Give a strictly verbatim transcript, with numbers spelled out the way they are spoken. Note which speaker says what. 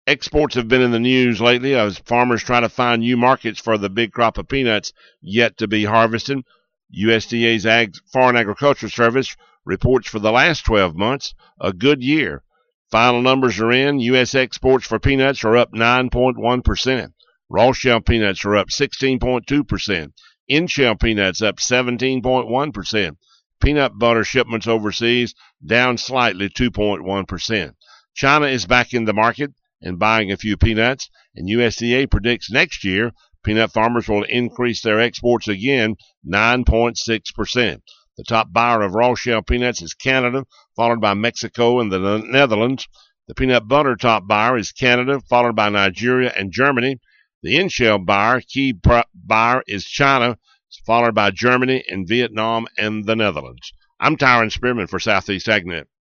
Speaker 1: exports have been in the news lately as farmers try to find new markets for the big crop of peanuts yet to be harvested. U S D A's Ag, Foreign Agriculture Service reports for the last twelve months a good year. Final numbers are in. U S exports for peanuts are up nine point one percent. Raw shell peanuts are up sixteen point two percent. In-shell peanuts up seventeen point one percent. Peanut butter shipments overseas down slightly two point one percent. China is back in the market and buying a few peanuts, and U S D A predicts next year peanut farmers will increase their exports again nine point six percent. The top buyer of raw shell peanuts is Canada, followed by Mexico and the Netherlands. The peanut butter top buyer is Canada, followed by Nigeria and Germany. The in-shell buyer, key buyer, is China, followed by Germany and Vietnam and the Netherlands. I'm Tyron Spearman for Southeast AgNet.